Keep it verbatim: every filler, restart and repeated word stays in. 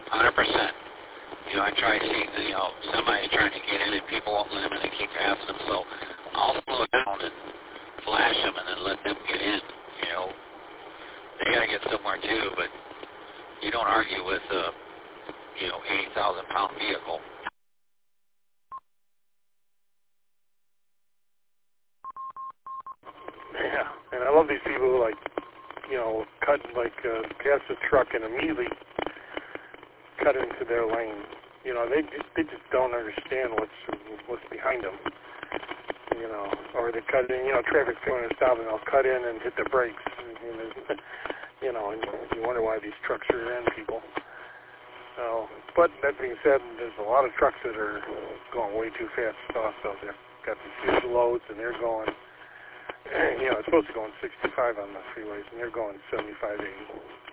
one hundred percent. You know, I try seeing, you know, semis trying to get in and people won't let them and they keep passing them. So I'll slow down and flash them and then let them get in. You know, they got to get somewhere too, but you don't argue with a, you know, eighty thousand pound vehicle. Yeah, and I love these people who, like, you know, cut, like, uh, pass the truck and immediately cut into their lane. You know, they just, they just don't understand what's what's behind them. You know, or they cut in, you know, traffic's going to stop and they'll cut in and hit their brakes. And, you know, and you wonder why these trucks are in people. So, but that being said, there's a lot of trucks that are going way too fast also. They've got these huge loads and they're going, you know, it's supposed to go in sixty-five on the freeways and they're going seventy-five, eighty.